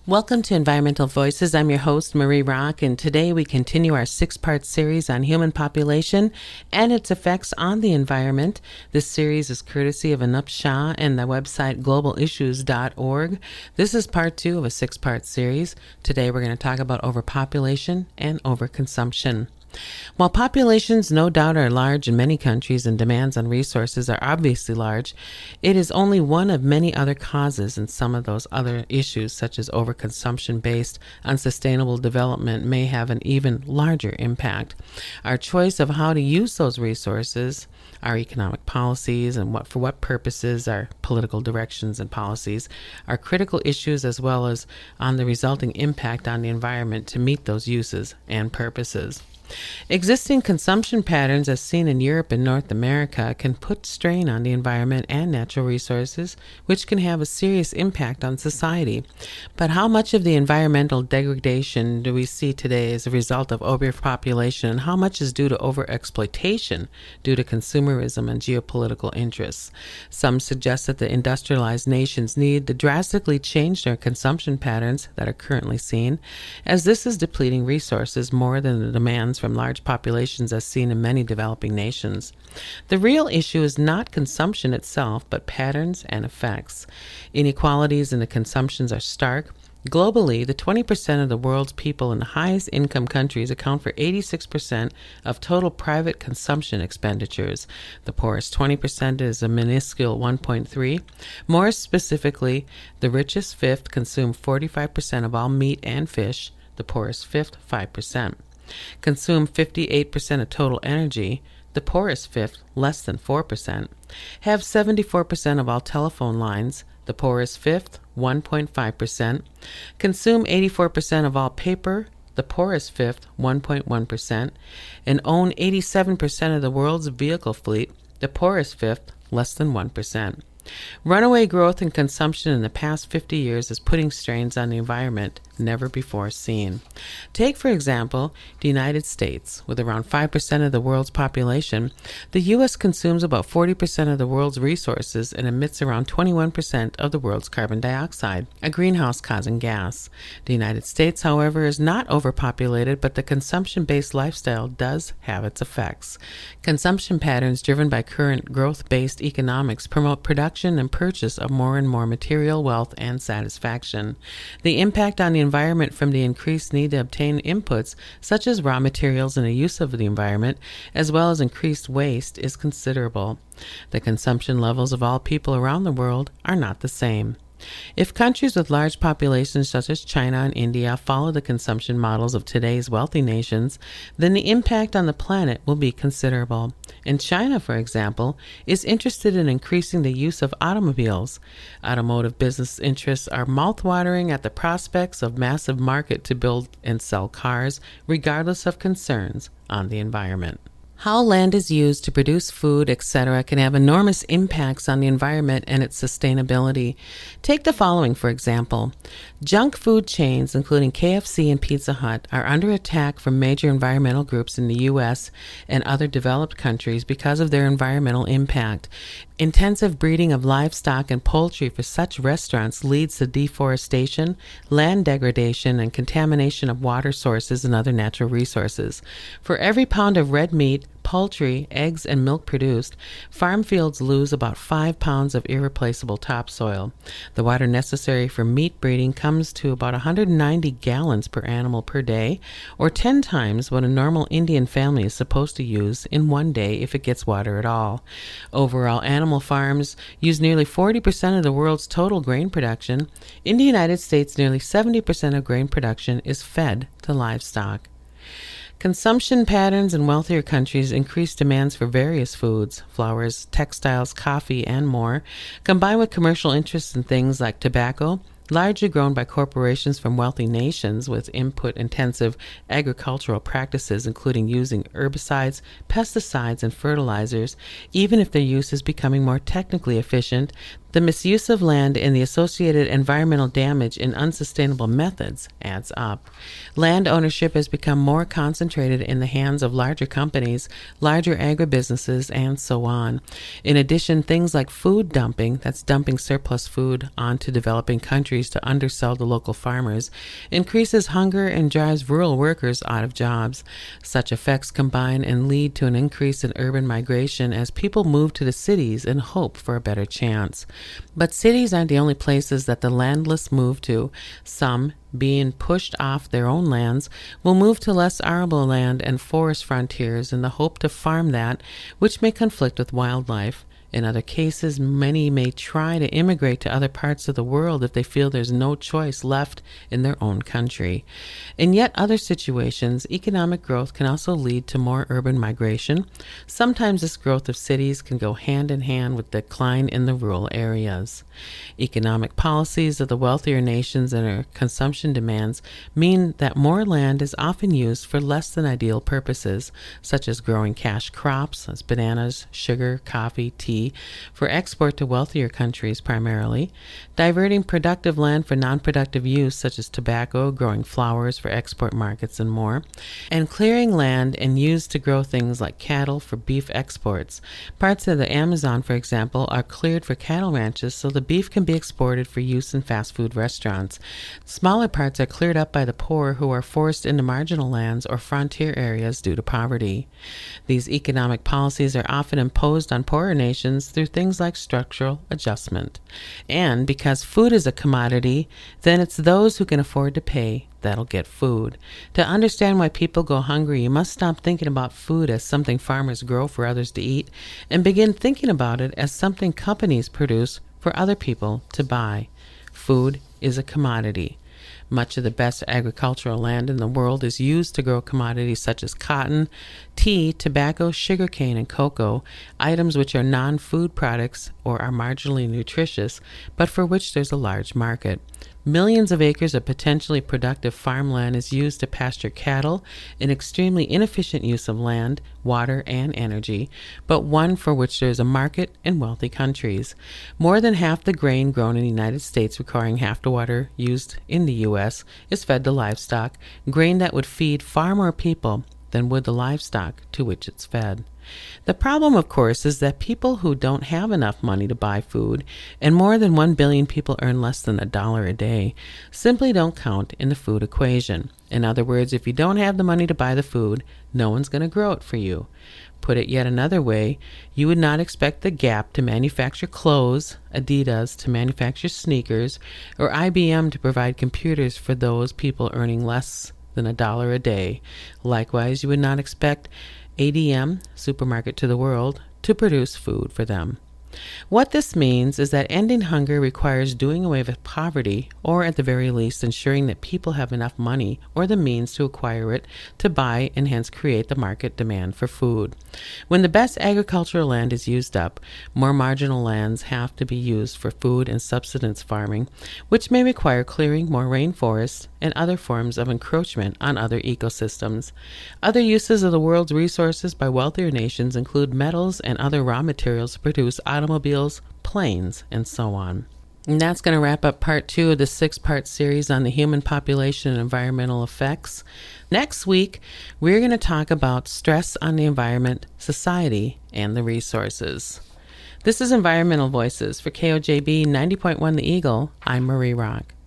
Welcome to Environmental Voices. I'm your host, Marie Rock, and today we continue our 6-part series on human population and its effects on the environment. This series is courtesy of Anup Shah and the website globalissues.org. This is part 2 of a 6-part series. Today we're going to talk about overpopulation and overconsumption. While populations no doubt are large in many countries and demands on resources are obviously large, it is only one of many other causes, and some of those other issues, such as overconsumption-based unsustainable development, may have an even larger impact. Our choice of how to use those resources, our economic policies, and for what purposes, our political directions and policies, are critical issues, as well as on the resulting impact on the environment to meet those uses and purposes. Existing consumption patterns as seen in Europe and North America can put strain on the environment and natural resources, which can have a serious impact on society. But how much of the environmental degradation do we see today as a result of overpopulation, and how much is due to overexploitation due to consumerism and geopolitical interests? Some suggest that the industrialized nations need to drastically change their consumption patterns that are currently seen, as this is depleting resources more than the demands from large populations as seen in many developing nations. The real issue is not consumption itself, but patterns and effects. Inequalities in the consumptions are stark. Globally, the 20% of the world's people in the highest income countries account for 86% of total private consumption expenditures. The poorest 20% is a minuscule 1.3. More specifically, the richest fifth consume 45% of all meat and fish, the poorest fifth 5%. Consume 58% of total energy, the poorest fifth less than 4%. Have 74% of all telephone lines, the poorest fifth 1.5%. Consume 84% of all paper, the poorest fifth 1.1%. And own 87% of the world's vehicle fleet, the poorest fifth less than 1%. Runaway growth and consumption in the past 50 years is putting strains on the environment never before seen. Take, for example, the United States. With around 5% of the world's population, the U.S. consumes about 40% of the world's resources and emits around 21% of the world's carbon dioxide, a greenhouse-causing gas. The United States, however, is not overpopulated, but the consumption-based lifestyle does have its effects. Consumption patterns driven by current growth-based economics promote production and purchase of more and more material wealth and satisfaction. The impact on the environment from the increased need to obtain inputs such as raw materials and the use of the environment, as well as increased waste, is considerable. The consumption levels of all people around the world are not the same. If countries with large populations such as China and India follow the consumption models of today's wealthy nations, then the impact on the planet will be considerable. And China, for example, is interested in increasing the use of automobiles. Automotive business interests are mouthwatering at the prospects of massive market to build and sell cars, regardless of concerns on the environment. How land is used to produce food, etc., can have enormous impacts on the environment and its sustainability. Take the following, for example. Junk food chains, including KFC and Pizza Hut, are under attack from major environmental groups in the U.S. and other developed countries because of their environmental impact. Intensive breeding of livestock and poultry for such restaurants leads to deforestation, land degradation, and contamination of water sources and other natural resources. For every pound of red meat, poultry, eggs, and milk produced, farm fields lose about 5 pounds of irreplaceable topsoil. The water necessary for meat breeding comes to about 190 gallons per animal per day, or 10 times what a normal Indian family is supposed to use in one day if it gets water at all. Overall, animal farms use nearly 40% of the world's total grain production. In the United States, nearly 70% of grain production is fed to livestock. Consumption patterns in wealthier countries increase demands for various foods, flowers, textiles, coffee, and more, combined with commercial interests in things like tobacco, largely grown by corporations from wealthy nations with input-intensive agricultural practices, including using herbicides, pesticides, and fertilizers. Even if their use is becoming more technically efficient, The misuse of land and the associated environmental damage in unsustainable methods adds up. Land ownership has become more concentrated in the hands of larger companies, larger agribusinesses, and so on. In addition, things like food dumping, that's dumping surplus food onto developing countries to undersell the local farmers, increases hunger and drives rural workers out of jobs. Such effects combine and lead to an increase in urban migration as people move to the cities in hope for a better chance. But cities aren't the only places that the landless move to. Some, being pushed off their own lands, will move to less arable land and forest frontiers in the hope to farm that, which may conflict with wildlife. In other cases, many may try to immigrate to other parts of the world if they feel there's no choice left in their own country. In yet other situations, economic growth can also lead to more urban migration. Sometimes this growth of cities can go hand in hand with decline in the rural areas. Economic policies of the wealthier nations and their consumption demands mean that more land is often used for less than ideal purposes, such as growing cash crops, as bananas, sugar, coffee, tea, for export to wealthier countries primarily, diverting productive land for non-productive use such as tobacco, growing flowers for export markets, and more, and clearing land and used to grow things like cattle for beef exports. Parts of the Amazon, for example, are cleared for cattle ranches so the beef can be exported for use in fast food restaurants. Smaller parts are cleared up by the poor who are forced into marginal lands or frontier areas due to poverty. These economic policies are often imposed on poorer nations through things like structural adjustment. And because food is a commodity, then it's those who can afford to pay that'll get food. To understand why people go hungry, you must stop thinking about food as something farmers grow for others to eat and begin thinking about it as something companies produce for other people to buy. Food is a commodity. Much of the best agricultural land in the world is used to grow commodities such as cotton, tea, tobacco, sugarcane, and cocoa, items which are non-food products or are marginally nutritious, but for which there's a large market. Millions of acres of potentially productive farmland is used to pasture cattle, an extremely inefficient use of land, water, and energy, but one for which there is a market in wealthy countries. More than half the grain grown in the United States, requiring half the water used in the U.S., is fed to livestock, grain that would feed far more people than would the livestock to which it's fed. The problem, of course, is that people who don't have enough money to buy food, and more than 1 billion people earn less than $1 a day, simply don't count in the food equation. In other words, if you don't have the money to buy the food, no one's going to grow it for you. Put it yet another way, you would not expect the Gap to manufacture clothes, Adidas to manufacture sneakers, or IBM to provide computers for those people earning less than $1 a day. Likewise, you would not expect ADM, Supermarket to the World, to produce food for them. What this means is that ending hunger requires doing away with poverty, or at the very least ensuring that people have enough money or the means to acquire it to buy and hence create the market demand for food. When the best agricultural land is used up, more marginal lands have to be used for food and subsistence farming, which may require clearing more rainforests and other forms of encroachment on other ecosystems. Other uses of the world's resources by wealthier nations include metals and other raw materials to produce automobiles, planes, and so on. And that's going to wrap up part 2 of the 6-part series on the human population and environmental effects. Next week, we're going to talk about stress on the environment, society, and the resources. This is Environmental Voices for KOJB 90.1 The Eagle. I'm Marie Rock.